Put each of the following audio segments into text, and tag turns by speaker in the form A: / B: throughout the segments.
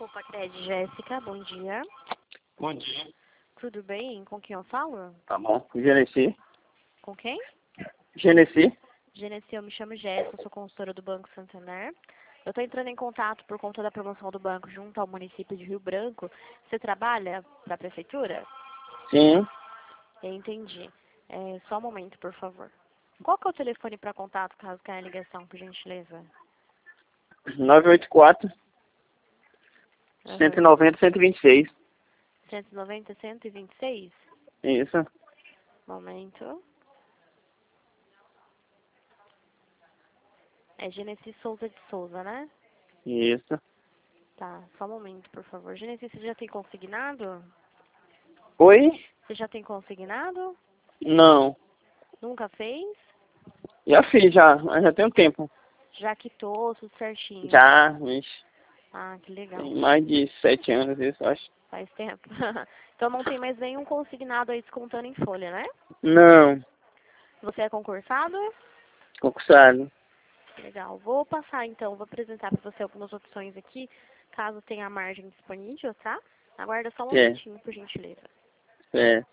A: Copacred, Jéssica, bom dia.
B: Bom dia.
A: Tudo bem? Com quem eu falo?
B: Tá bom. Genesi.
A: Com quem?
B: Genesi.
A: Genesi, eu me chamo Jéssica, sou consultora do Banco Santander. Eu estou entrando em contato por conta da promoção do banco junto ao município de Rio Branco. Você trabalha para a prefeitura?
B: Sim.
A: Eu entendi. Só um momento, por favor. Qual que é o telefone para contato, caso caia a ligação, por gentileza?
B: 984 190 126.
A: 190 126?
B: Isso.
A: Momento. É Genesi Souza de Souza, né?
B: Isso.
A: Tá, só um momento, por favor. Genesi, você já tem consignado?
B: Oi?
A: Você já tem consignado?
B: Não.
A: Nunca fez?
B: Já fiz, já. Mas já tem um tempo.
A: Já quitou, tudo certinho?
B: Já, mas
A: Ah, que legal.
B: tem mais de 7 anos isso, eu acho.
A: Faz tempo. Então não tem mais nenhum consignado aí descontando em folha, né?
B: Não.
A: Você é concursado?
B: Concursado.
A: Legal. Vou passar então, vou apresentar para você algumas opções aqui, caso tenha a margem disponível, tá? Aguarda só um
B: É.
A: momentinho, por gentileza.
B: É.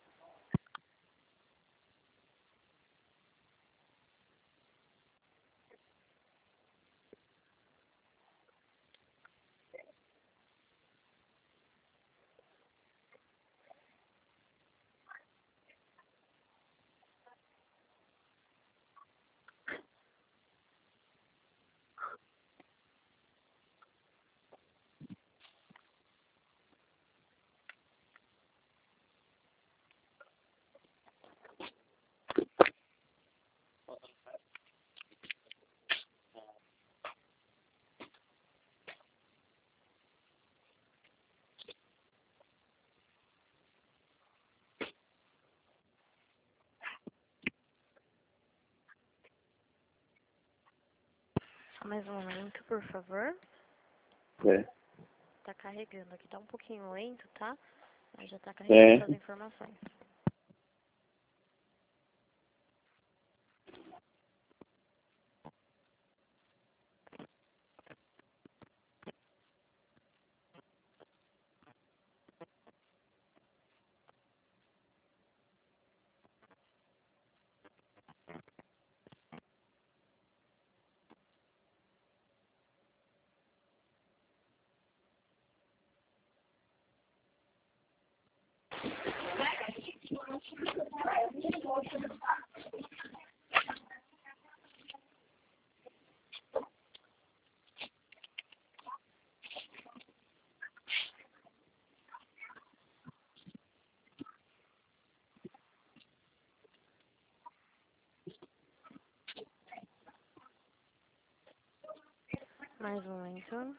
A: Só mais um momento, por favor.
B: É.
A: Tá carregando aqui, tá um pouquinho lento, tá? Mas já tá
B: É.
A: carregando as informações. Mais um momento.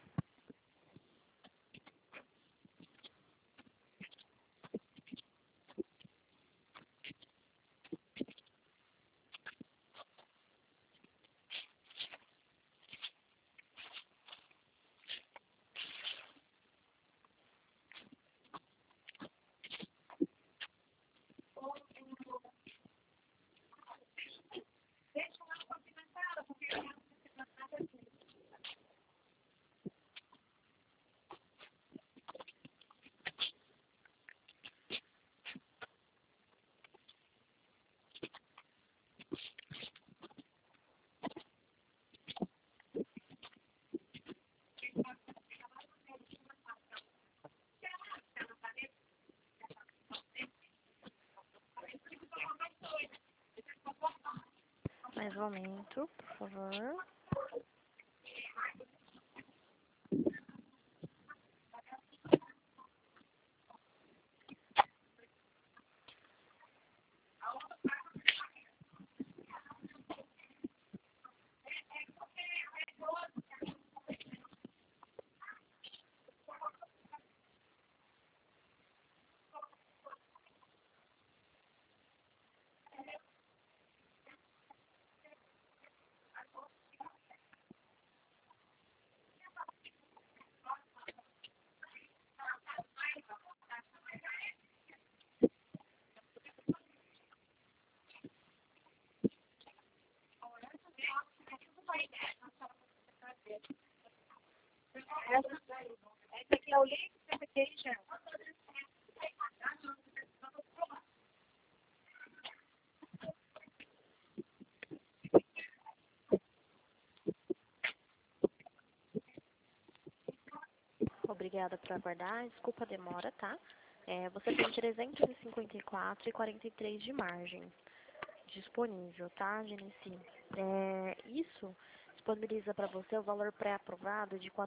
A: Mais um momento, por favor.
C: Esse aqui é o líquido, esse aqui é em gel.
A: Obrigada por aguardar. Desculpa a demora, tá? Você tem 354,43 de margem disponível, tá, Genesi? Isso disponibiliza para você o valor pré-aprovado de